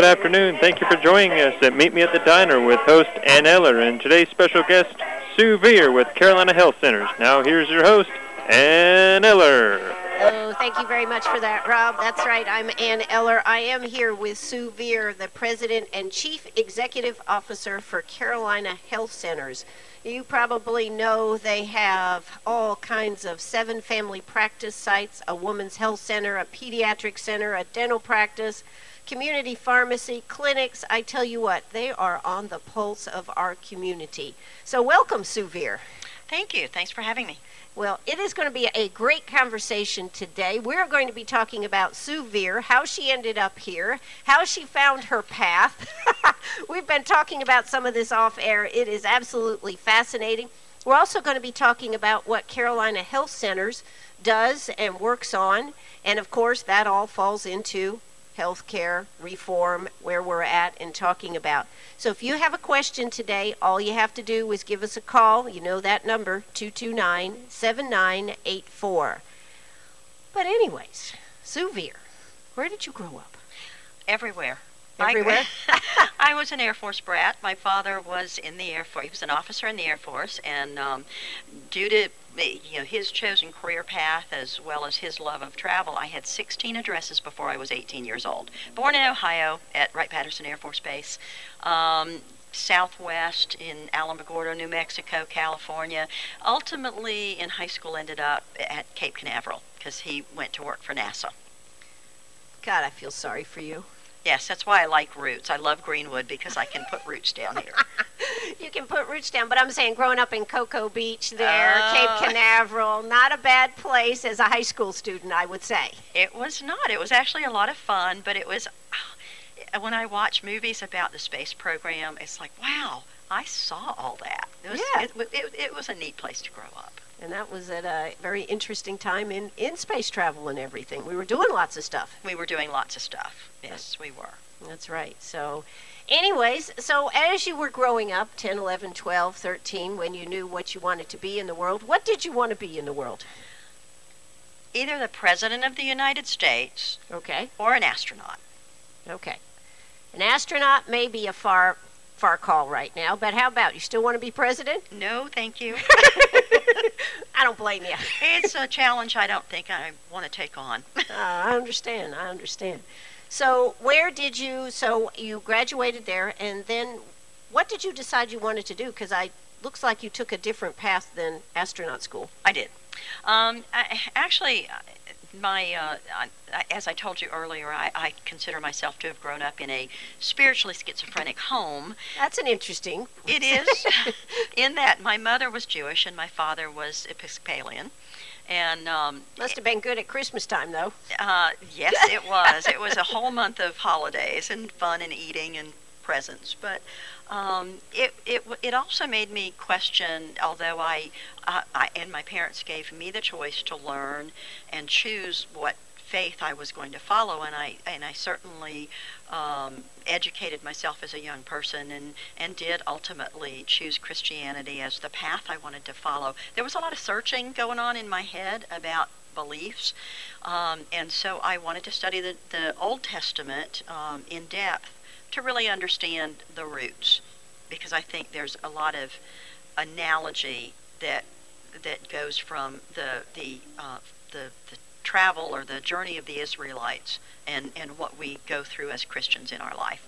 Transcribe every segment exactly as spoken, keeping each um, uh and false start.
afternoon. Thank you for joining us at Meet Me at the Diner with host Ann Eller and today's special guest, Sue Veer with Carolina Health Centers. Now here's your host, Ann Eller. Oh, thank you very much for that, Rob. That's right, I'm Ann Eller. I am here with Sue Veer, the President and Chief Executive Officer for Carolina Health Centers. You probably know they have all kinds of seven family practice sites, a women's health center, a pediatric center, a dental practice, community pharmacy, clinics. I tell you what, they are on the pulse of our community. So welcome, Sue Veer. Thank you. Thanks for having me. Well, it is going to be a great conversation today. We're going to be talking about Sue Veer, how she ended up here, how she found her path. We've been talking about some of this off air. It is absolutely fascinating. We're also going to be talking about what Carolina Health Centers does and works on. And of course, that all falls into healthcare reform, where we're at and talking about. So if you have a question today, all you have to do is give us a call. You know that number, two two nine, seven nine eight four. But anyways, Sue Veer, where did you grow up? Everywhere. Everywhere? I, I was an Air Force brat. My father was in the Air Force. He was an officer in the Air Force, and um, due to you know his chosen career path as well as his love of travel, I had sixteen addresses before I was eighteen years old. Born in Ohio at Wright-Patterson Air Force Base. Um, Southwest in Alamogordo, New Mexico, California. Ultimately, in high school, ended up at Cape Canaveral because he went to work for NASA. God, I feel sorry for you. Yes, that's why I like roots. I love Greenwood because I can put roots down here. You can put roots down, but I'm saying growing up in Cocoa Beach there, uh, Cape Canaveral, not a bad place as a high school student, I would say. It was not. It was actually a lot of fun, but it was, when I watch movies about the space program, it's like, wow, I saw all that. It was, yeah. it, it, it was a neat place to grow up. And that was at a very interesting time in, in space travel and everything. We were doing lots of stuff. We were doing lots of stuff. Yes, we were. That's right. So, anyways, so as you were growing up, ten, eleven, twelve, thirteen, when you knew what you wanted to be in the world, what did you want to be in the world? Either the President of the United States okay. or an astronaut. Okay. An astronaut may be a far, far call right now, but how about you still want to be president? No, thank you. I don't blame you. It's a challenge I don't think I want to take on. uh, I understand. I understand. So where did you, so you graduated there, and then what did you decide you wanted to do? Because I looks like you took a different path than astronaut school. I did. Um, I, actually, my uh, I, as I told you earlier, I, I consider myself to have grown up in a spiritually schizophrenic home. That's an interesting. It is, in that my mother was Jewish and my father was Episcopalian. And um, must have been good at Christmas time, though. Uh, yes, it was. It was a whole month of holidays and fun and eating and presents. But um, it it it also made me question. Although I, uh, I and my parents gave me the choice to learn and choose what faith I was going to follow, and I and I certainly um, educated myself as a young person, and and did ultimately choose Christianity as the path I wanted to follow. There was a lot of searching going on in my head about beliefs, um, and so I wanted to study the the Old Testament um, in depth to really understand the roots, because I think there's a lot of analogy that that goes from the the uh, the, the travel or the journey of the Israelites and, and what we go through as Christians in our life.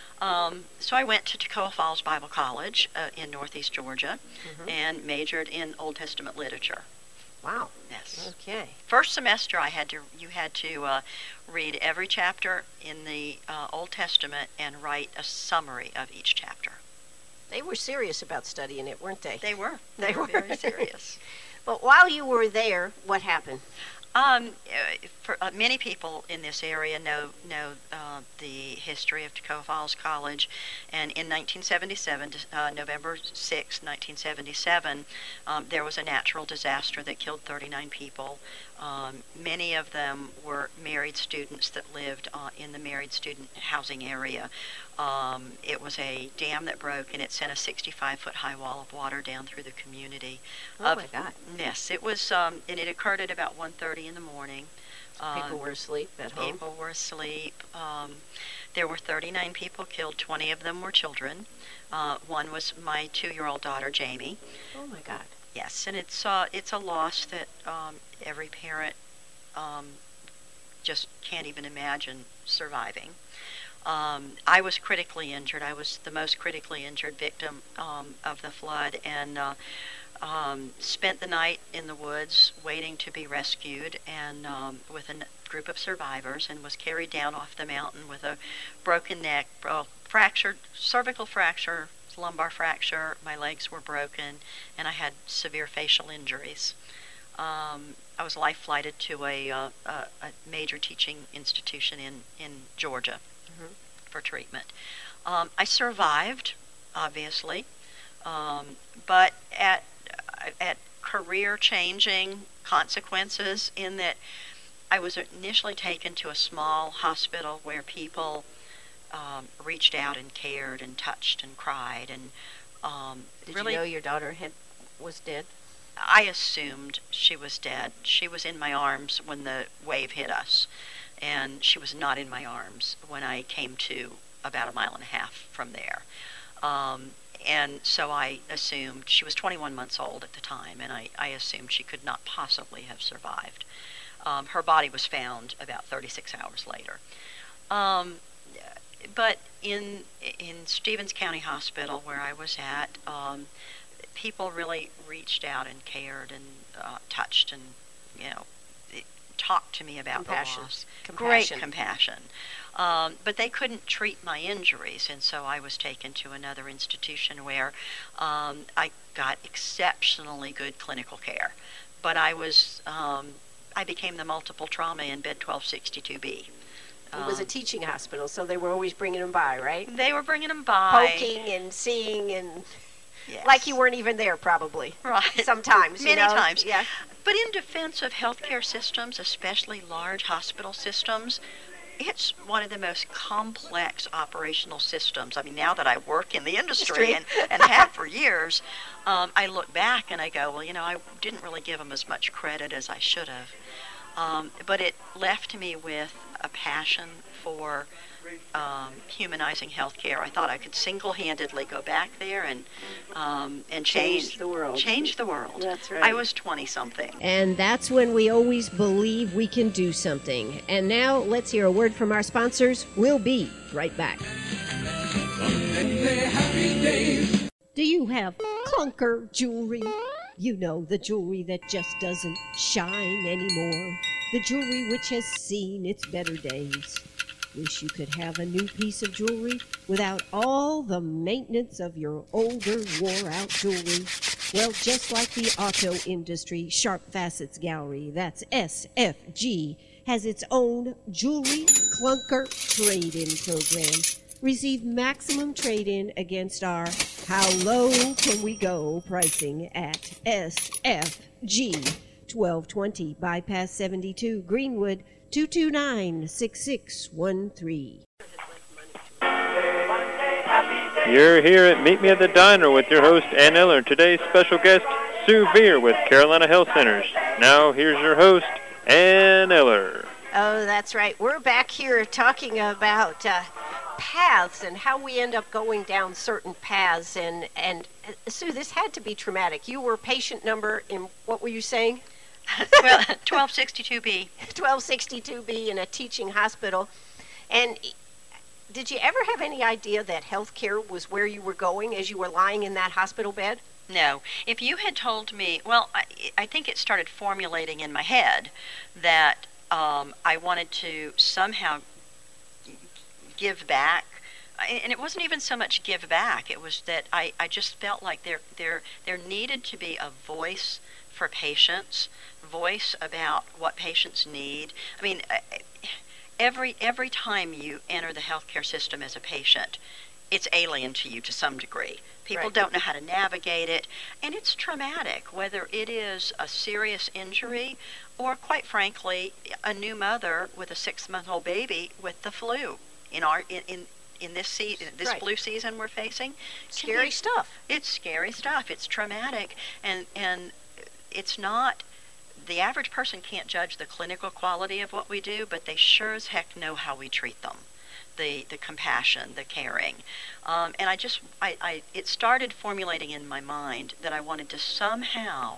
Um, so I went to Toccoa Falls Bible College uh, in Northeast Georgia mm-hmm. and majored in Old Testament literature. Wow. Yes. Okay. First semester, I had to you had to uh, read every chapter in the uh, Old Testament and write a summary of each chapter. They were serious about studying it, weren't they? They were. They, they were very serious. But while you were there, what happened? Um, for uh, many people in this area know know uh, the history of Toccoa Falls College, and in nineteen seventy-seven, uh, November sixth, nineteen seventy-seven, um, there was a natural disaster that killed thirty-nine people. Um, many of them were married students that lived uh, in the married student housing area. Um, it was a dam that broke, and it sent a sixty-five foot high wall of water down through the community. Oh, of, my God. Yes, it was, um, and it occurred at about one thirty in the morning. People Um, were asleep at home. People were asleep. Um, there were thirty-nine people killed. twenty of them were children. Uh, one was my two-year-old daughter, Jamie. Oh, my God. Yes, and it's, uh, it's a loss that um, every parent um, just can't even imagine surviving. Um, I was critically injured. I was the most critically injured victim um, of the flood, and uh, um, spent the night in the woods waiting to be rescued, and um, with a n- group of survivors, and was carried down off the mountain with a broken neck, bro- fractured cervical fracture, lumbar fracture. My legs were broken, and I had severe facial injuries. Um, I was life flighted to a, uh, a, a major teaching institution in, in Georgia mm-hmm. for treatment. Um, I survived, obviously, um, but at at career-changing consequences, in that I was initially taken to a small hospital where people um, reached out and cared and touched and cried, and um, Did really, you know your daughter had was dead? I assumed she was dead. She was in my arms when the wave hit us, and she was not in my arms when I came to about a mile and a half from there. Um, and so I assumed she was twenty-one months old at the time, and I, I assumed she could not possibly have survived. Um, her body was found about thirty-six hours later. Um, but in in Stevens County Hospital, where I was at, um, people really reached out and cared and uh, touched and, you know, talked to me about compassion. the loss. Compassion. Great compassion. Um, but they couldn't treat my injuries, and so I was taken to another institution where um, I got exceptionally good clinical care. But I was, um, I became the multiple trauma in bed twelve sixty-two B. It was a teaching hospital, so they were always bringing them by, right? They were bringing them by. Poking and seeing and... Yes. Like you weren't even there, probably. Right. Sometimes, Many you know? times. Yeah. But in defense of healthcare systems, especially large hospital systems, it's one of the most complex operational systems. I mean, now that I work in the industry and, and have for years, um, I look back and I go, well, you know, I didn't really give them as much credit as I should have. Um, but it left me with a passion for um, humanizing healthcare. I thought I could single-handedly go back there and um, and change, change the world. Change the world. That's right. I was twenty-something. And that's when we always believe we can do something. And now let's hear a word from our sponsors. We'll be right back. Do you have clunker jewelry? You know, the jewelry that just doesn't shine anymore. The jewelry which has seen its better days. Wish you could have a new piece of jewelry without all the maintenance of your older, wore-out jewelry. Well, just like the auto industry, Sharp Facets Gallery, that's S F G, has its own jewelry clunker trade-in program. Receive maximum trade-in against our How Low Can We Go pricing at S F G, twelve twenty Bypass seventy-two, Greenwood, two two nine, six six one three. You're here at Meet Me at the Diner with your host, Ann Eller. Today's special guest, Sue Veer with Carolina Health Centers. Now, here's your host, Ann Eller. Oh, that's right. We're back here talking about uh, paths and how we end up going down certain paths. And, and uh, Sue, this had to be traumatic. You were patient number in, what were you saying? Well, twelve sixty-two B. twelve sixty-two B in a teaching hospital. And did you ever have any idea that healthcare was where you were going as you were lying in that hospital bed? No. If you had told me, well, I, I think it started formulating in my head that um, I wanted to somehow give back. And it wasn't even so much give back. It was that I, I just felt like there there there needed to be a voice for patients, voice about what patients need. I mean, every every time you enter the healthcare system as a patient, it's alien to you to some degree. People Right. don't know how to navigate it, and it's traumatic, whether it is a serious injury or, quite frankly, a new mother with a six-month-old baby with the flu. In our in in, in this se- this Right. flu season we're facing, Scary stuff. It's scary stuff. It's traumatic, and and it's not. The average person can't judge the clinical quality of what we do, but they sure as heck know how we treat them. the, the compassion, the caring. Um, and I just, I, I, it started formulating in my mind that I wanted to somehow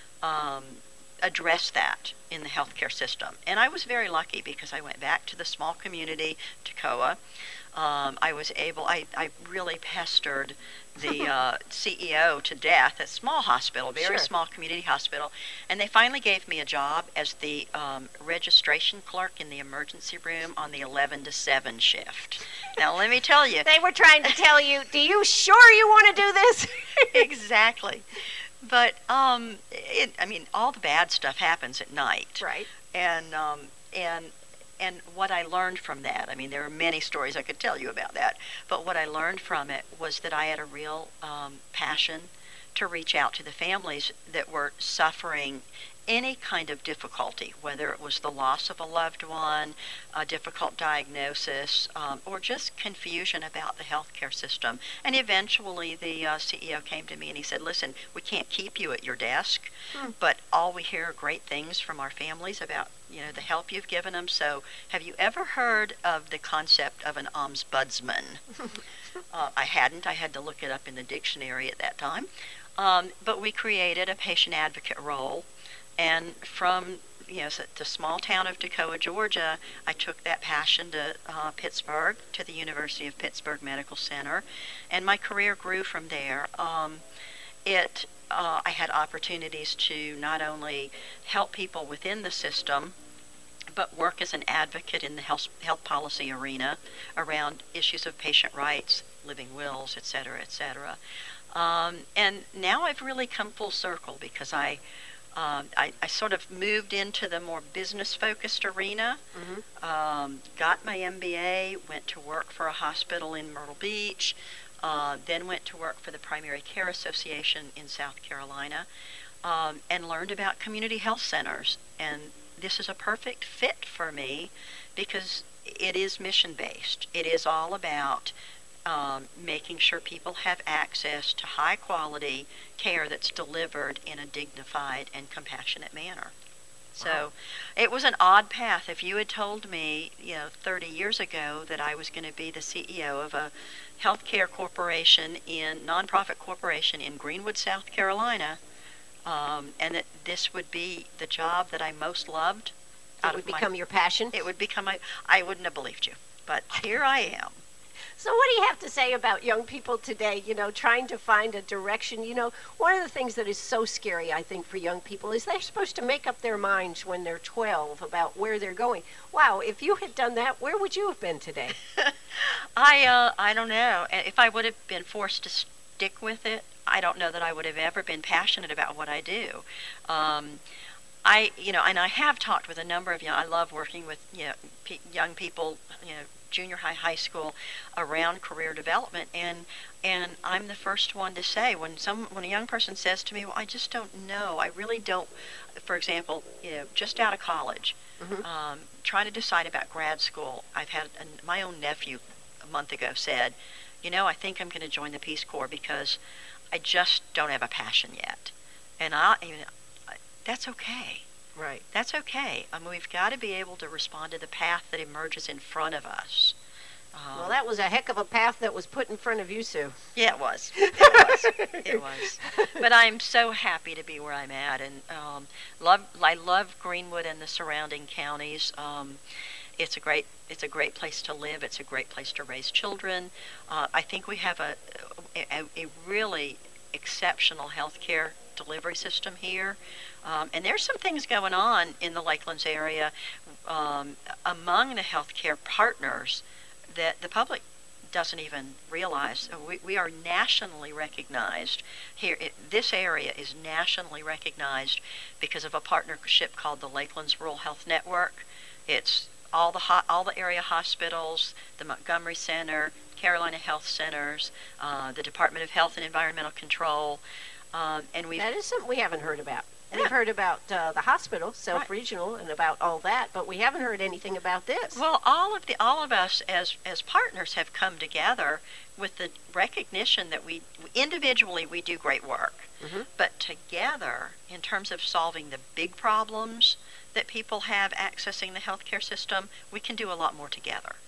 um, address that in the healthcare system. And I was very lucky because I went back to the small community, Toccoa. Um, I was able, I, I really pestered the uh, C E O to death at a small hospital, very Sure. small community hospital. And they finally gave me a job as the um, registration clerk in the emergency room on the eleven to seven shift. Now, let me tell you. They were trying to tell you, do you sure you want to do this? Exactly. But, um, it, I mean, all the bad stuff happens at night. Right. And, um, and, and what I learned from that, I mean, there are many stories I could tell you about that, but what I learned from it was that I had a real um, passion to reach out to the families that were suffering any kind of difficulty, whether it was the loss of a loved one, a difficult diagnosis, um, or just confusion about the healthcare system. And eventually the uh, C E O came to me and he said, listen, we can't keep you at your desk, hmm. but all we hear are great things from our families about, you know, the help you've given them. So have you ever heard of the concept of an ombudsman? uh, I hadn't. I had to look it up in the dictionary at that time. Um, but we created a patient advocate role. And from, you know, the small town of Toccoa, Georgia, I took that passion to uh, Pittsburgh, to the University of Pittsburgh Medical Center, and my career grew from there. Um, it, uh, I had opportunities to not only help people within the system, but work as an advocate in the health, health policy arena around issues of patient rights, living wills, et cetera, et cetera. Um, and now I've really come full circle because I Um, I, I sort of moved into the more business-focused arena, mm-hmm. um, got my M B A, went to work for a hospital in Myrtle Beach, uh, then went to work for the Primary Care Association in South Carolina, um, and learned about community health centers. And this is a perfect fit for me because it is mission-based. It is all about Um, making sure people have access to high-quality care that's delivered in a dignified and compassionate manner. So wow. It was an odd path. If you had told me, you know, thirty years ago that I was going to be the C E O of a healthcare corporation in nonprofit corporation in Greenwood, South Carolina, um, and that this would be the job that I most loved, it would become my, your passion. It would become my. I wouldn't have believed you, but here I am. So what do you have to say about young people today, you know, trying to find a direction? You know, one of the things that is so scary, I think, for young people is they're supposed to make up their minds when they're twelve about where they're going. Wow, if you had done that, where would you have been today? I uh, I don't know. If I would have been forced to stick with it, I don't know that I would have ever been passionate about what I do. Um, I, you know, and I have talked with a number of young, I love working with, you know, p- young people, you know, junior high, high school, around career development, and and I'm the first one to say when some when a young person says to me, well, I just don't know, I really don't, for example, you know, just out of college, mm-hmm. um, trying to decide about grad school. I've had a, my own nephew a month ago said, you know, I think I'm going to join the Peace Corps because I just don't have a passion yet, and I, you know, that's okay. Right. That's okay. I mean, we've got to be able to respond to the path that emerges in front of us. Um, well, that was a heck of a path that was put in front of you, Sue. Yeah, it was. It was. It was. But I'm so happy to be where I'm at, and um, love. I love Greenwood and the surrounding counties. Um, it's a great. It's a great place to live. It's a great place to raise children. Uh, I think we have a a, a really exceptional healthcare delivery system here. Um, and there's some things going on in the Lakelands area um, among the healthcare partners that the public doesn't even realize. We, we are nationally recognized here. It, this area is nationally recognized because of a partnership called the Lakelands Rural Health Network. It's all the ho- all the area hospitals, the Montgomery Center, Carolina Health Centers, uh, the Department of Health and Environmental Control, um, and we. That is something we haven't heard about. Yeah. We've heard about uh, the hospital, self-regional, right. and about all that, but we haven't heard anything about this. Well, all of the all of us as as partners have come together with the recognition that we individually we do great work, mm-hmm. but together, in terms of solving the big problems that people have accessing the healthcare system, we can do a lot more together.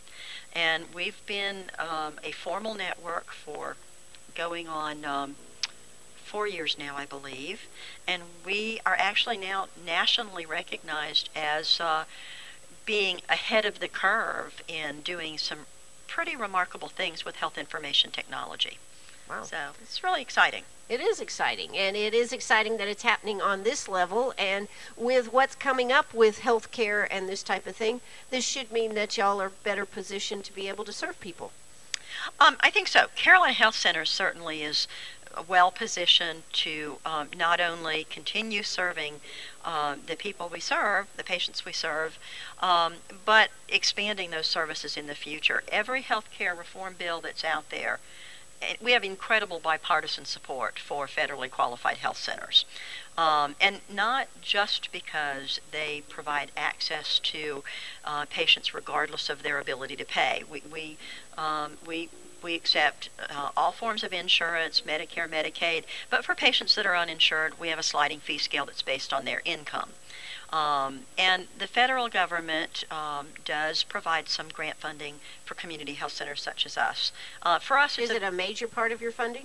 And we've been um, a formal network for going on um, four years now, I believe. And we are actually now nationally recognized as uh, being ahead of the curve in doing some pretty remarkable things with health information technology. Wow. So it's really exciting. It is exciting, and it is exciting that it's happening on this level, and with what's coming up with healthcare and this type of thing, this should mean that y'all are better positioned to be able to serve people. Um, I think so. Carolina Health Center certainly is well positioned to um, not only continue serving uh, the people we serve, the patients we serve, um, but expanding those services in the future. Every healthcare reform bill that's out there, we have incredible bipartisan support for federally qualified health centers. Um, and not just because they provide access to uh, patients regardless of their ability to pay. We, we, um, we, we accept uh, all forms of insurance, Medicare, Medicaid, but for patients that are uninsured, we have a sliding fee scale that's based on their income. Um, and the federal government um, does provide some grant funding for community health centers such as us. Uh, for us, is it a major part of your funding?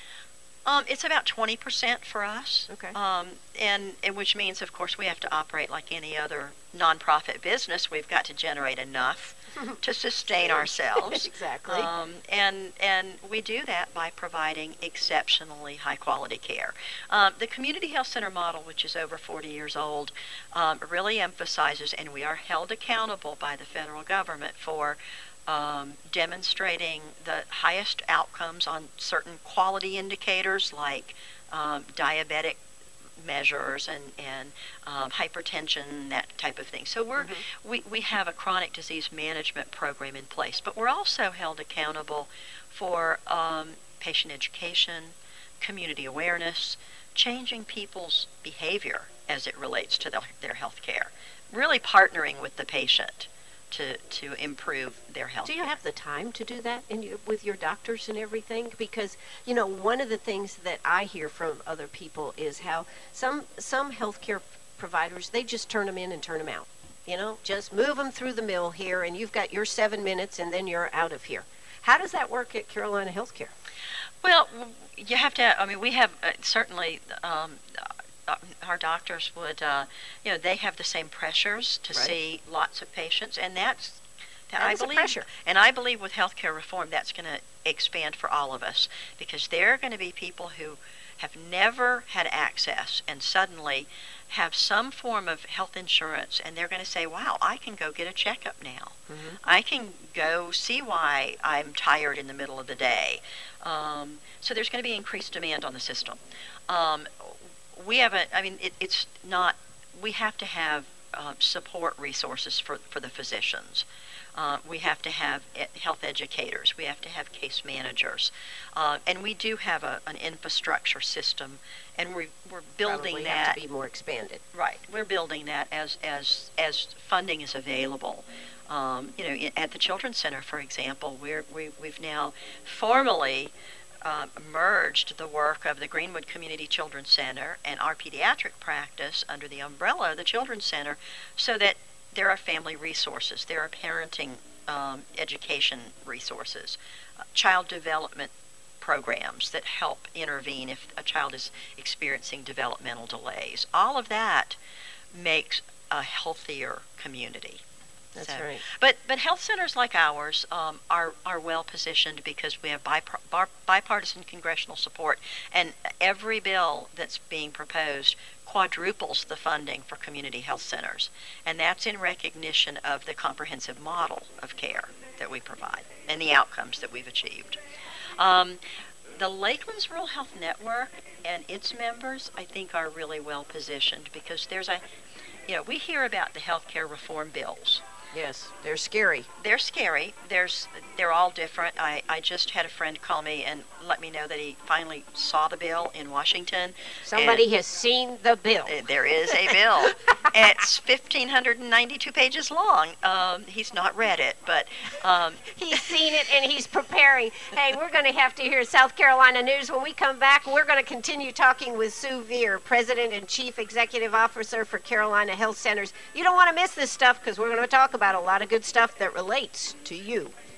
Um, it's about twenty percent for us. Okay. Um, and, and which means, of course, we have to operate like any other nonprofit business. We've got to generate enough to sustain ourselves. Exactly. Um, and and we do that by providing exceptionally high quality care. Um, the community health center model, which is over forty years old, um, really emphasizes, and we are held accountable by the federal government for um, demonstrating the highest outcomes on certain quality indicators like um, diabetic measures and, and um, hypertension, that type of thing. So we're, mm-hmm. we, we have a chronic disease management program in place, but we're also held accountable for um, patient education, community awareness, changing people's behavior as it relates to the, their health care, really partnering with the patient to, to improve their health. Do you have the time to do that in your, with your doctors and everything? Because, you know, one of the things that I hear from other people is how some some healthcare providers, they just turn them in and turn them out. You know, just move them through the mill here, and you've got your seven minutes, and then you're out of here. How does that work at Carolina Healthcare? Well, you have to, I mean, we have uh, certainly... Um, Uh, our doctors would, uh, you know, they have the same pressures to right. see lots of patients, and that's that, that I is believe. A pressure. And I believe with healthcare reform, that's going to expand for all of us, because there are going to be people who have never had access and suddenly have some form of health insurance, and they're going to say, "Wow, I can go get a checkup now. Mm-hmm. I can go see why I'm tired in the middle of the day." Um, so there's going to be increased demand on the system. Um, We have a, I mean, it, it's not, we have to have uh, support resources for, for the physicians. Uh, we have to have health educators. We have to have case managers. Uh, and we do have a, an infrastructure system, and we, we're building Probably that. Have to be more expanded. Right. We're building that as, as, as funding is available. Um, you know, at the Children's Center, for example, we're, we, we've now formally Uh, merged the work of the Greenwood Community Children's Center and our pediatric practice under the umbrella of the Children's Center, so that there are family resources, there are parenting um, education resources, uh, child development programs that help intervene if a child is experiencing developmental delays. All of that makes a healthier community. That's so, right. But but health centers like ours um, are are well positioned because we have bipar- bar- bipartisan congressional support, and every bill that's being proposed quadruples the funding for community health centers, and that's in recognition of the comprehensive model of care that we provide and the outcomes that we've achieved. Um, the Lakelands Rural Health Network and its members, I think, are really well positioned because there's a, you know, we hear about the healthcare reform bills. Yes, they're scary. They're scary. There's, they're all different. I, I just had a friend call me and let me know that he finally saw the bill in Washington. Somebody has seen the bill. There is a bill. It's fifteen ninety-two pages long. Um, he's not read it, but... Um, he's seen it and he's preparing. Hey, we're going to have to hear South Carolina news. When we come back, we're going to continue talking with Sue Veer, President and Chief Executive Officer for Carolina Health Centers. You don't want to miss this stuff because we're going to talk about a lot of good stuff that relates to you.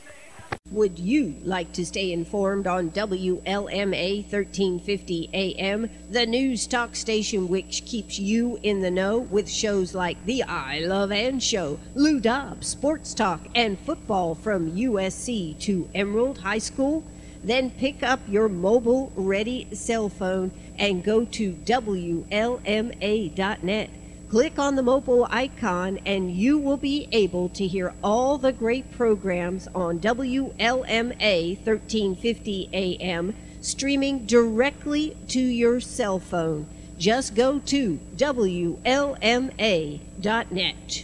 Would you like to stay informed on W L M A thirteen fifty A M, the news talk station which keeps you in the know with shows like The I Love Ann Show, Lou Dobbs, Sports Talk, and football from U S C to Emerald High School? Then pick up your mobile-ready cell phone and go to W L M A dot net. Click on the mobile icon and you will be able to hear all the great programs on W L M A thirteen fifty A M streaming directly to your cell phone. Just go to W L M A dot net.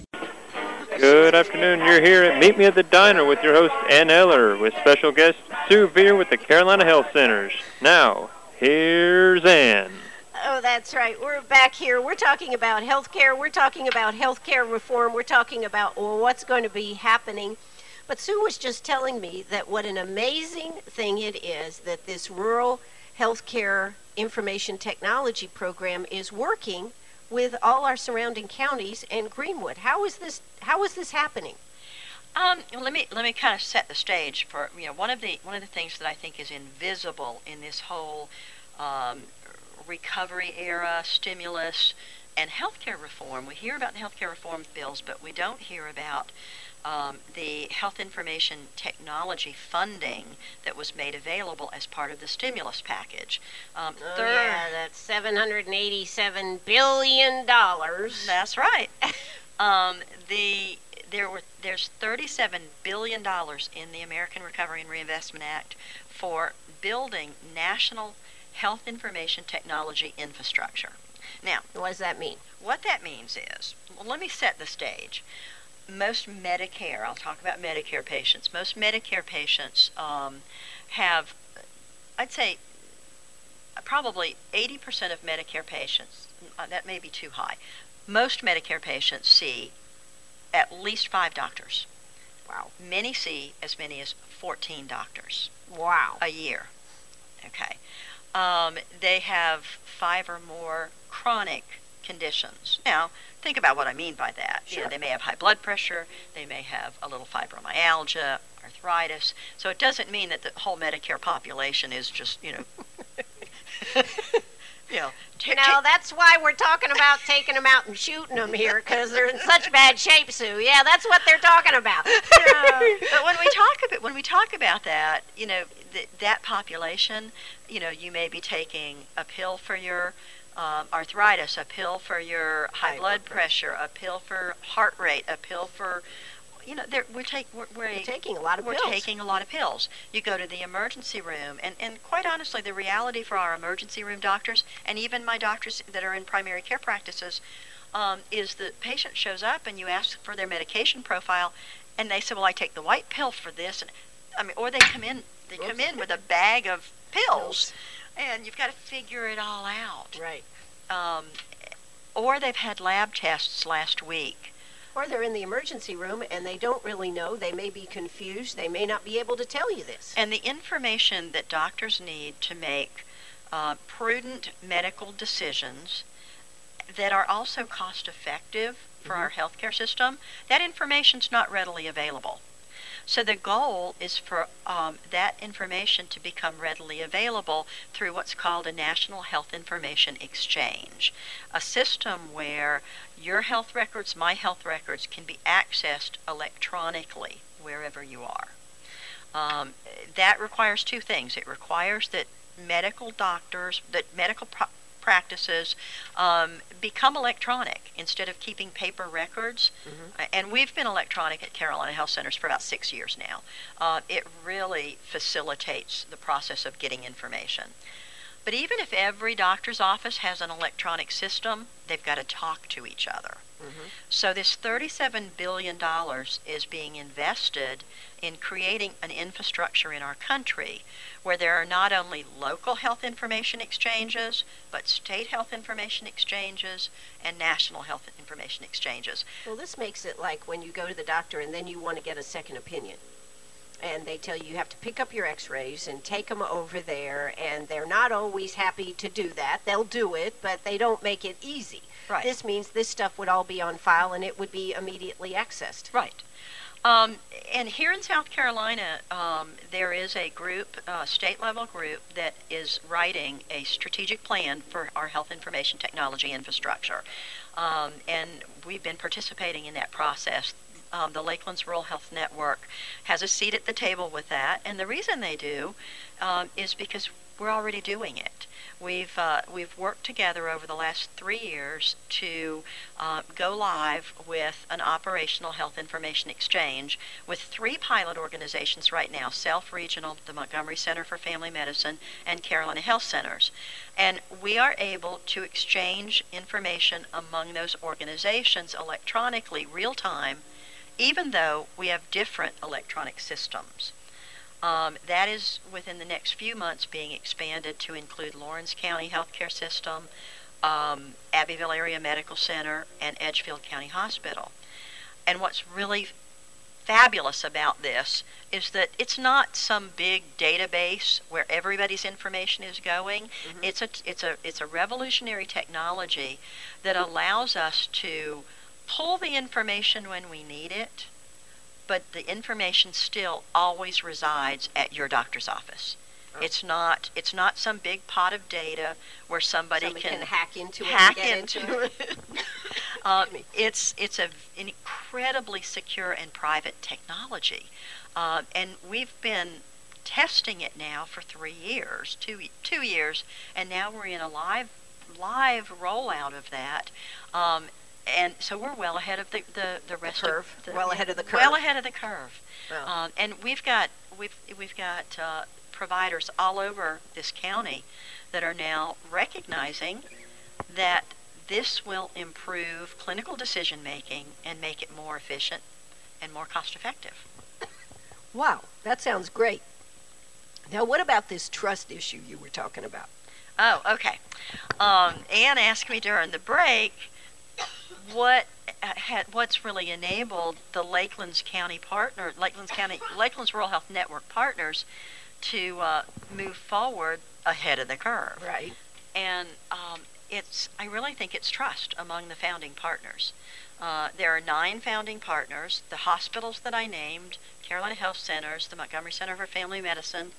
Good afternoon. You're here at Meet Me at the Diner with your host, Ann Eller, with special guest Sue Veer with the Carolina Health Centers. Now, here's Ann. Oh, that's right. We're back here. We're talking about healthcare. We're talking about healthcare reform. We're talking about well, what's going to be happening. But Sue was just telling me that what an amazing thing it is that this rural healthcare information technology program is working with all our surrounding counties and Greenwood. How is this? How is this happening? Um, well, let me let me kind of set the stage for you know one of the one of the things that I think is invisible in this whole um, recovery era, stimulus, and healthcare reform. We hear about the healthcare reform bills, but we don't hear about um, the health information technology funding that was made available as part of the stimulus package. Um, Oh, third, yeah, that's seven hundred eighty-seven billion dollars. That's right. um, the there were there's thirty-seven billion dollars in the American Recovery and Reinvestment Act for building national health information technology infrastructure. Now, What does that mean? what that means is, well, let me set the stage. Most Medicare, I'll talk about Medicare patients, most Medicare patients um, have, I'd say, probably eighty percent of Medicare patients, uh, that may be too high, most Medicare patients see at least five doctors. Wow. Many see as many as fourteen doctors Wow. a year. Okay. Um, they have five or more chronic conditions. Now, think about what I mean by that. You know, Sure. they may have high blood pressure, they may have a little fibromyalgia, arthritis. So it doesn't mean that the whole Medicare population is just, you know, you know, ta- No, ta- that's why we're talking about taking them out and shooting them here, because they're in such bad shape, Sue. Yeah, that's what they're talking about. Yeah. But when we talk about when we talk about that, you know, th- that population, you know, you may be taking a pill for your um, arthritis, a pill for your high, High blood blood pressure, a pill for heart rate, a pill for, you know, they're, we're, take, we're, we're, We're taking a lot of we're pills. taking a lot of pills. You go to the emergency room, and, and quite honestly, the reality for our emergency room doctors, and even my doctors that are in primary care practices, um, is the patient shows up and you ask for their medication profile, and they say, well, I take the white pill for this, and I mean, or they come in, they come in with a bag of pills, and you've got to figure it all out. Right. Um, or they've had lab tests last week. Or they're in the emergency room and they don't really know. They may be confused. They may not be able to tell you this. And the information that doctors need to make uh, prudent medical decisions that are also cost effective for Mm-hmm. our healthcare system, that information's not readily available. So the goal is for um, that information to become readily available through what's called a National Health Information Exchange, a system where your health records, my health records, can be accessed electronically wherever you are. Um, that requires two things. It requires that medical doctors, that medical pro- practices um, become electronic instead of keeping paper records. Mm-hmm. And we've been electronic at Carolina Health Centers for about six years now. Uh, it really facilitates the process of getting information. But even if every doctor's office has an electronic system, they've got to talk to each other. Mm-hmm. So this thirty-seven billion dollars is being invested in creating an infrastructure in our country where there are not only local health information exchanges, but state health information exchanges and national health information exchanges. Well, this makes it like when you go to the doctor and then you want to get a second opinion. And they tell you you have to pick up your x-rays and take them over there, and they're not always happy to do that. They'll do it, but they don't make it easy. Right. This means this stuff would all be on file and it would be immediately accessed. Right. Um, and here in South Carolina, um, there is a group, a state-level group, that is writing a strategic plan for our health information technology infrastructure. Um, and we've been participating in that process. Um, the Lakelands Rural Health Network has a seat at the table with that. And the reason they do um, is because we're already doing it. We've uh, we've worked together over the last three years to uh, go live with an operational health information exchange with three pilot organizations right now: Self Regional, the Montgomery Center for Family Medicine, and Carolina Health Centers. And we are able to exchange information among those organizations electronically, real time, even though we have different electronic systems. Um, that is within the next few months being expanded to include Lawrence County Healthcare System, um, Abbeville Area Medical Center, and Edgefield County Hospital. And what's really fabulous about this is that it's not some big database where everybody's information is going. Mm-hmm. It's a it's a it's a revolutionary technology that allows us to pull the information when we need it, but the information still always resides at your doctor's office. Oh. It's not it's not some big pot of data where somebody, somebody can, can hack into hack it. Hack into, into it. um, it's it's a, an incredibly secure and private technology, uh, and we've been testing it now for three years, two two years, and now we're in a live live rollout of that. Um, And so we're well ahead of the, the, the rest the curve. of the well ahead of the curve. Well ahead of the curve. Wow. Um, and we've got we've we've got uh, providers all over this county that are now recognizing that this will improve clinical decision making and make it more efficient and more cost effective. Wow, that sounds great. Now, what about this trust issue you were talking about? Oh, okay. Um, Ann asked me during the break what had what's really enabled the Lakelands County partner, Lakelands County, Lakelands Rural Health Network partners to uh, move forward ahead of the curve. Right. And um, it's I really think it's trust among the founding partners. Uh, there are nine founding partners: the hospitals that I named, Carolina Health Centers, the Montgomery Center for Family Medicine,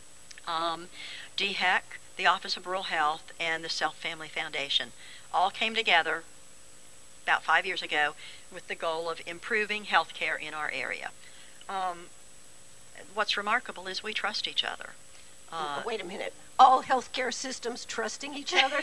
um, D H E C, the Office of Rural Health, and the Self Family Foundation. All came together about five years ago with the goal of improving health care in our area. Um, what's remarkable is we trust each other. Uh, Wait a minute. All healthcare systems trusting each other?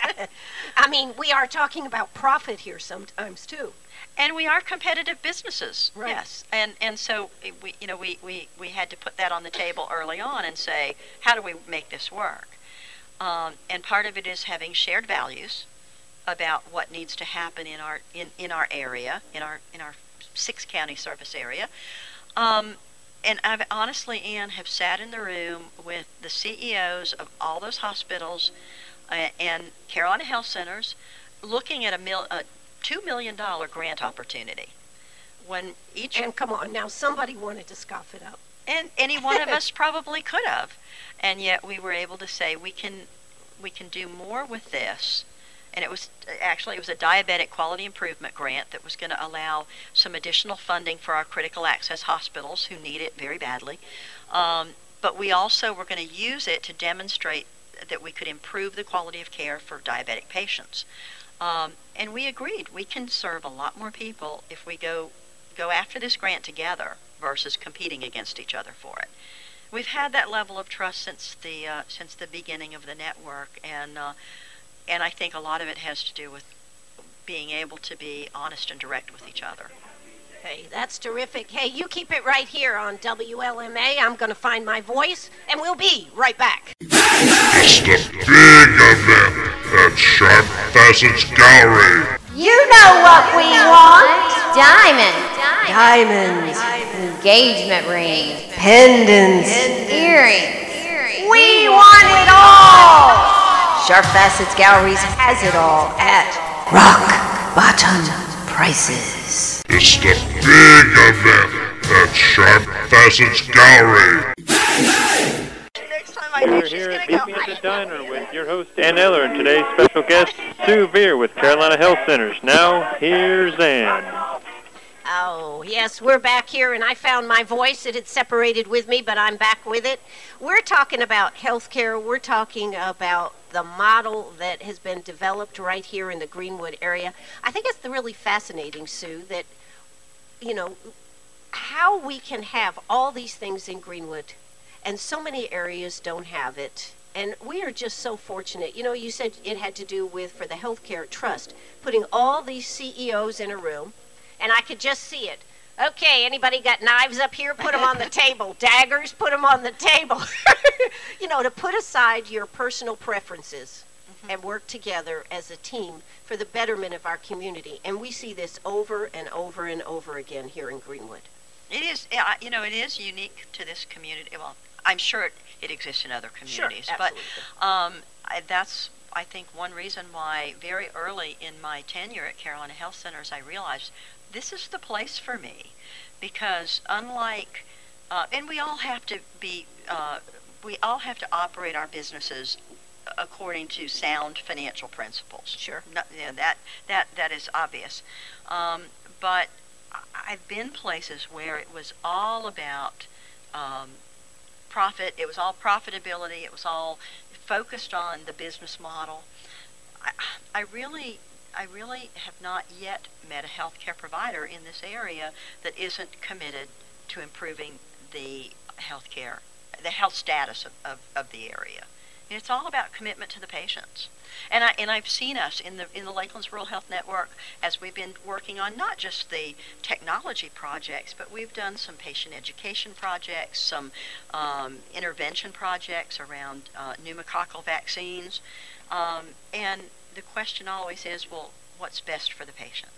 I mean, we are talking about profit here sometimes too. And we are competitive businesses. Right. Yes. And and so we you know we, we, we had to put that on the table early on and say, how do we make this work? Um, and part of it is having shared values about what needs to happen in our in, in our area, in our in our six county service area. Um, and I've honestly, Ann, have sat in the room with the C E Os of all those hospitals uh, and Carolina Health Centers, looking at a, mil, a two million dollar grant opportunity. When each and come on, now somebody wanted to scoff it up. And any one of us probably could have, and yet we were able to say we can we can do more with this. And it was actually it was a diabetic quality improvement grant that was going to allow some additional funding for our critical access hospitals who need it very badly. Um, but we also were going to use it to demonstrate that we could improve the quality of care for diabetic patients. Um, and we agreed we can serve a lot more people if we go go after this grant together versus competing against each other for it. We've had that level of trust since the uh, since the beginning of the network, and uh, and I think a lot of it has to do with being able to be honest and direct with each other. Hey, that's terrific. Hey, you keep it right here on W L M A. I'm going to find my voice, and we'll be right back. It's the big event at Sharp Facets Gallery. You know what we want. Diamonds. Diamonds. Engagement rings. Pendants. Earrings. We want it all. Sharp Facets Galleries has it all at rock bottom prices. It's the big event at Sharp Facets Gallery. Next time I We're do, she's here going at to go. Meet Me at the Diner with your host, Ann Eller, and today's special guest, Sue Veer with Carolina Health Centers. Now, here's Ann. Oh, yes, we're back here, and I found my voice. It had separated with me, but I'm back with it. We're talking about healthcare. We're talking about the model that has been developed right here in the Greenwood area. I think it's really fascinating, Sue, that, you know, how we can have all these things in Greenwood, and so many areas don't have it. And we are just so fortunate. You know, you said it had to do with, for the healthcare trust, putting all these C E Os in a room, and I could just see it. Okay, anybody got knives up here? Put them on the table. Daggers? Put them on the table. You know, to put aside your personal preferences mm-hmm. and work together as a team for the betterment of our community. And we see this over and over and over again here in Greenwood. It is, yeah, you know, it is unique to this community. Well, I'm sure it, it exists in other communities. Sure, but um, I, that's, I think, one reason why very early in my tenure at Carolina Health Centers I realized this is the place for me, because unlike, uh, and we all have to be, uh, we all have to operate our businesses according to sound financial principles. Sure. No, you know, that that that is obvious, um, but I've been places where it was all about um, profit. It was all profitability. It was all focused on the business model. I, I really. I really have not yet met a healthcare provider in this area that isn't committed to improving the healthcare, the health status of, of, of the area. And it's all about commitment to the patients. And I and I've seen us in the in the Lakelands Rural Health Network as we've been working on not just the technology projects, but we've done some patient education projects, some um, intervention projects around uh, pneumococcal vaccines, um, and the question always is, well, what's best for the patient?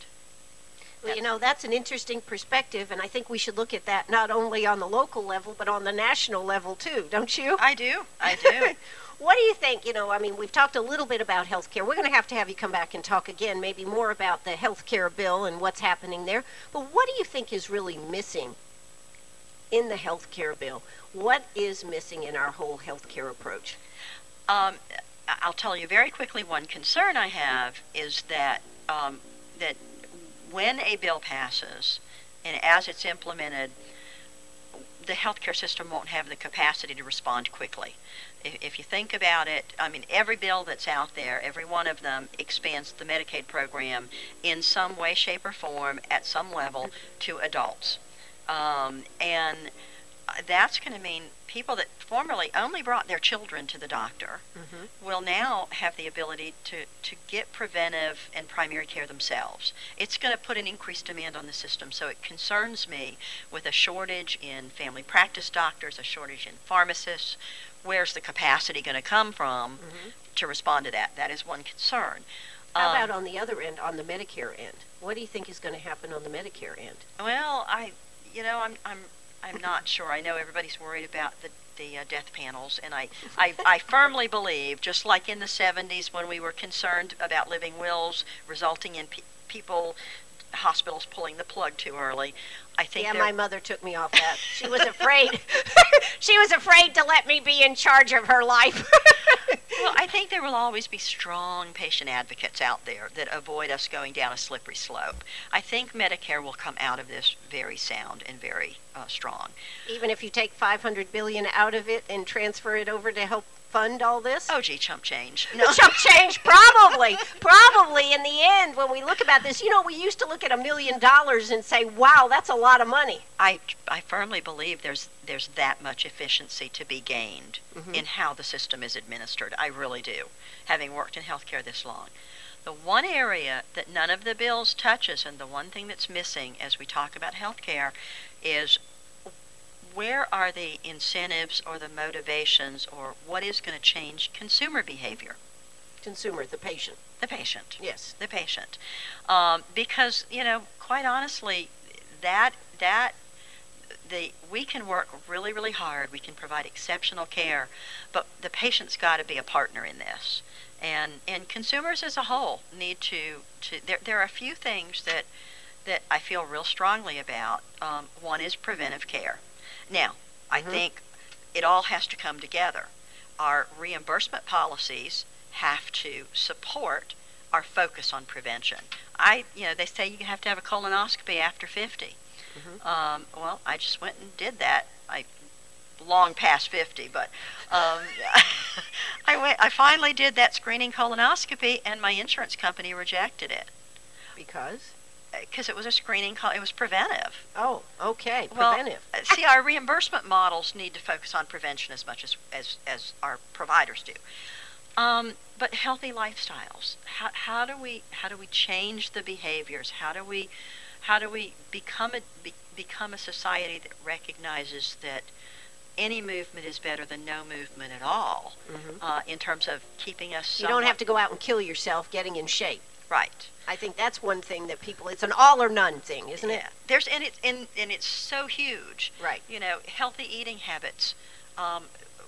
Well, you know, that's an interesting perspective, and I think we should look at that not only on the local level, but on the national level, too, don't you? I do. I do. What do you think? You know, I mean, we've talked a little bit about health care. We're going to have to have you come back and talk again, maybe more about the health care bill and what's happening there. But what do you think is really missing in the health care bill? What is missing in our whole health care approach? Um, I'll tell you very quickly, one concern I have is that um, that when a bill passes and as it's implemented, the healthcare system won't have the capacity to respond quickly. If, if you think about it, I mean, every bill that's out there, every one of them expands the Medicaid program in some way, shape, or form at some level to adults. Um, and that's going to mean people that formerly only brought their children to the doctor mm-hmm. will now have the ability to, to get preventive and primary care themselves. It's going to put an increased demand on the system, so it concerns me with a shortage in family practice doctors, a shortage in pharmacists. Where's the capacity going to come from mm-hmm. to respond to that? That is one concern. How um, about on the other end, on the Medicare end? What do you think is going to happen on the Medicare end? Well, I, you know, I'm, I'm, I'm not sure. I know everybody's worried about the the uh, death panels, and I, I, I firmly believe, just like in the seventies when we were concerned about living wills resulting in pe- people, hospitals pulling the plug too early, I think. Yeah, my mother took me off that. She was afraid. She was afraid to let me be in charge of her life. Well, I think there will always be strong patient advocates out there that avoid us going down a slippery slope. I think Medicare will come out of this very sound and very uh, strong. Even if you take five hundred billion dollars out of it and transfer it over to help fund all this? Oh, gee, chump change. No. Chump change, probably. Probably in the end, when we look about this, you know, we used to look at a million dollars and say, wow, that's a lot of money. I, I firmly believe there's there's that much efficiency to be gained mm-hmm. in how the system is administered. I really do, having worked in healthcare this long. The one area that none of the bills touches, and the one thing that's missing as we talk about healthcare, is where are the incentives or the motivations, or what is going to change consumer behavior? Consumer, the patient. The patient. Yes. The patient. Um, because, you know, quite honestly, that that the we can work really, really hard. We can provide exceptional care, but the patient's got to be a partner in this. And and consumers as a whole need to, to there there are a few things that that I feel real strongly about. Um, one is preventive care. Now, I mm-hmm. think it all has to come together. Our reimbursement policies have to support our focus on prevention. I, you know, they say you have to have a colonoscopy after fifty. Mm-hmm. Um, well, I just went and did that. I long past fifty, but um, I went. I finally did that screening colonoscopy, and my insurance company rejected it Because? because it was a screening. Col- it was preventive. Oh, okay, Well, preventive. uh, see, our reimbursement models need to focus on prevention as much as as, as our providers do. Um, but healthy lifestyles. How, how do we how do we change the behaviors? How do we how do we become a be, become a society that recognizes that any movement is better than no movement at all, Mhm. uh, in terms of keeping us. You don't have to go out and kill yourself getting in shape. Right. I think that's one thing that people, it's an all or none thing, isn't it? Yeah. There's and it's and, and it's so huge. Right. You know, healthy eating habits um,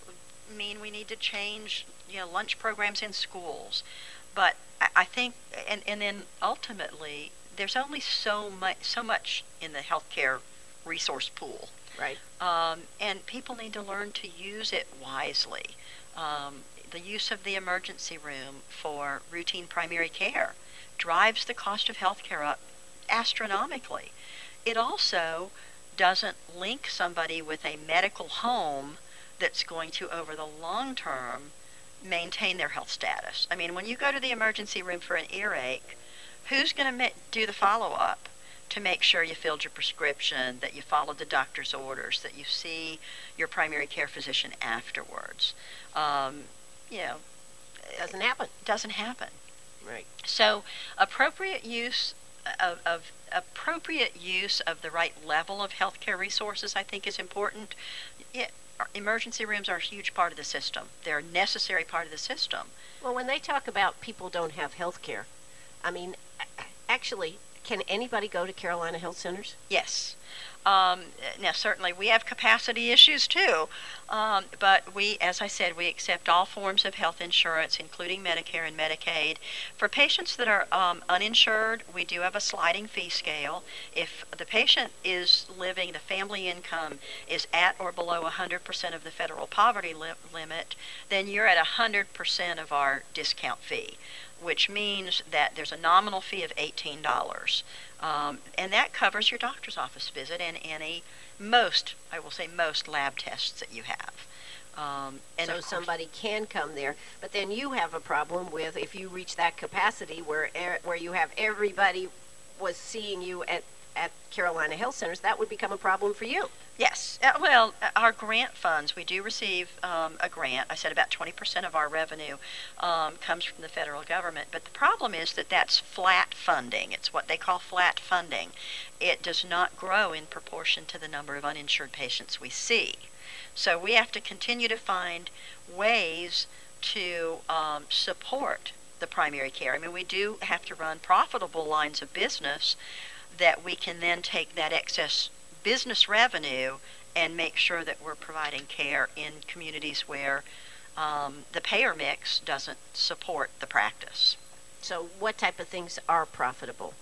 mean we need to change, you know, lunch programs in schools. But I, I think, and and then ultimately, there's only so much so much in the healthcare resource pool. Right. Um, and people need to learn to use it wisely. Um, the use of the emergency room for routine primary care drives the cost of health care up astronomically. It also doesn't link somebody with a medical home that's going to, over the long term, maintain their health status. I mean, when you go to the emergency room for an earache, who's going to ma- do the follow-up to make sure you filled your prescription, that you followed the doctor's orders, that you see your primary care physician afterwards? Um, you know, Doesn't happen. doesn't happen. Right. So appropriate use of, of appropriate use of the right level of healthcare resources, I think, is important. Yeah, our emergency rooms are a huge part of the system. They're a necessary part of the system. Well, when they talk about people don't have health care, I mean, a- actually, can anybody go to Carolina Health Centers? Yes. Um, now, certainly, we have capacity issues too, um, but we, as I said, we accept all forms of health insurance, including Medicare and Medicaid. For patients that are um, uninsured, we do have a sliding fee scale. If the patient is living, the family income is at or below one hundred percent of the federal poverty li- limit, then you're at one hundred percent of our discount fee, which means that there's a nominal fee of eighteen dollars. Um, and that covers your doctor's office visit and any, most, I will say most, lab tests that you have. Um, and So of course- somebody can come there, but then you have a problem with if you reach that capacity where er, where you have everybody was seeing you at, at Carolina Health Centers, that would become a problem for you. Yes. Uh, well, uh, our grant funds, we do receive um, a grant. I said about twenty percent of our revenue um, comes from the federal government. But the problem is that that's flat funding. It's what they call flat funding. It does not grow in proportion to the number of uninsured patients we see. So we have to continue to find ways to um, support the primary care. I mean, we do have to run profitable lines of business that we can then take that excess business revenue and make sure that we're providing care in communities where um, the payer mix doesn't support the practice. So what type of things are profitable?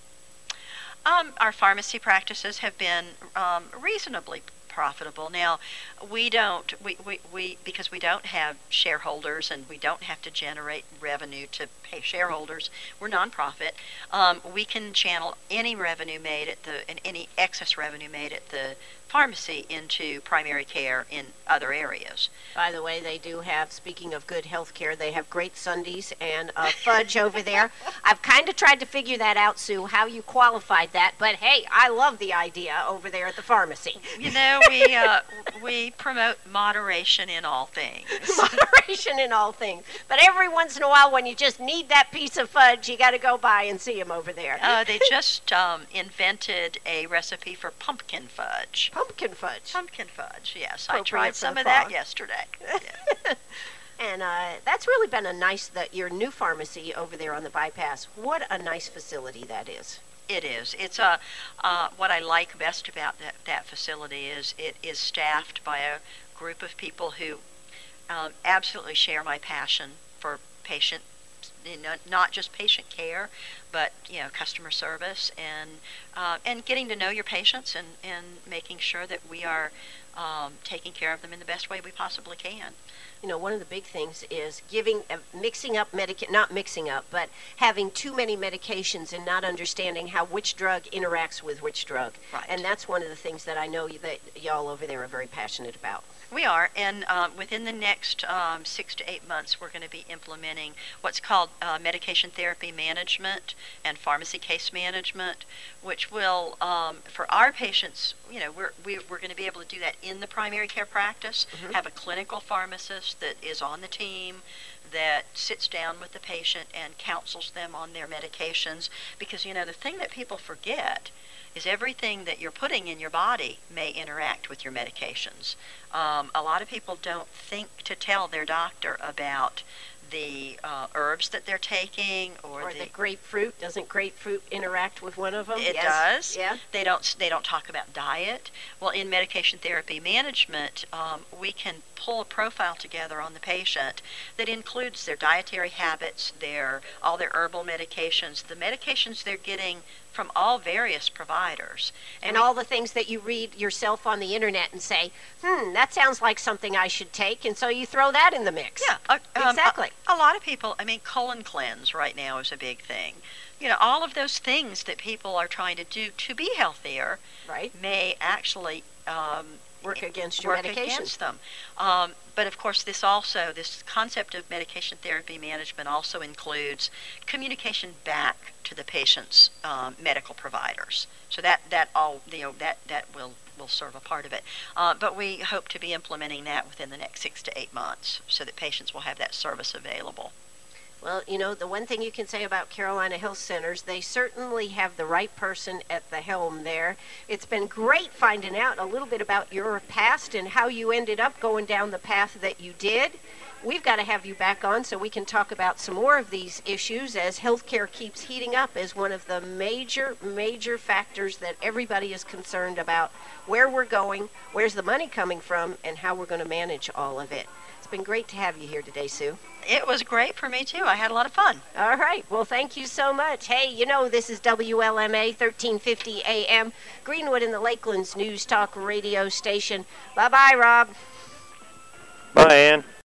Um, our pharmacy practices have been um, reasonably profitable. Now, we don't, we, we, we, because we don't have shareholders and we don't have to generate revenue to pay shareholders, we're nonprofit, um, we can channel any revenue made at the, and any excess revenue made at the pharmacy into primary care in other areas. By the way, they do have, speaking of good health care, they have great sundaes and uh, fudge over there. I've kind of tried to figure that out, Sue, how you qualified that, but hey, I love the idea over there at the pharmacy. You know, we, uh, we promote moderation in all things. Moderation in all things. But every once in a while, when you just need that piece of fudge, you got to go by and see them over there. Uh, they just um, invented a recipe for pumpkin fudge. Pumpkin fudge. Pumpkin fudge, yes. I Appropriate tried for some the of that fall. yesterday. Yeah. And uh, that's really been a nice, that your new pharmacy over there on the bypass. What a nice facility that is. It is. It's a, uh, what I like best about that, that facility is it is staffed by a group of people who um, absolutely share my passion for patient you know, not just patient care, but you know, customer service, and uh, and getting to know your patients, and, and making sure that we are um, taking care of them in the best way we possibly can. You know, one of the big things is giving, uh, mixing up medica- not mixing up, but having too many medications and not understanding how which drug interacts with which drug. Right. And that's one of the things that I know y- that y'all over there are very passionate about. We are, and uh, within the next um, six to eight months, we're going to be implementing what's called uh, medication therapy management and pharmacy case management, which will, um, for our patients, you know, we're we, we're going to be able to do that in the primary care practice. Mm-hmm. Have a clinical pharmacist that is on the team, that sits down with the patient and counsels them on their medications, because you know the thing that people forget is everything that you're putting in your body may interact with your medications. Um, a lot of people don't think to tell their doctor about the uh, herbs that they're taking, or, Or the, the grapefruit. Doesn't grapefruit interact with one of them? It Yes. does. Yeah. They don't. They don't talk about diet. Well, in medication therapy management, um, we can pull a profile together on the patient that includes their dietary habits, their all their herbal medications, the medications they're getting from all various providers, And we- all the things that you read yourself on the internet and say, hmm, that sounds like something I should take, and so you throw that in the mix. Yeah, uh, um, Exactly. A, a lot of people, I mean, colon cleanse right now is a big thing. You know, all of those things that people are trying to do to be healthier Right. may actually um, Work against your work medication. against them. Um, but of course, this also, this concept of medication therapy management also includes communication back to the patient's um, medical providers. So that that all you know that that will will serve a part of it. Uh, but we hope to be implementing that within the next six to eight months, so that patients will have that service available. Well, you know, the one thing you can say about Carolina Health Centers, they certainly have the right person at the helm there. It's been great finding out a little bit about your past and how you ended up going down the path that you did. We've got to have you back on so we can talk about some more of these issues, as healthcare keeps heating up as one of the major, major factors that everybody is concerned about, where we're going, where's the money coming from, and how we're going to manage all of it. It's been great to have you here today, Sue. It was great for me too. I had a lot of fun. All right. Well, thank you so much. Hey, you know, this is W L M A thirteen fifty A M, Greenwood in the Lakelands News Talk radio station. Bye-bye, Rob. Bye, Ann.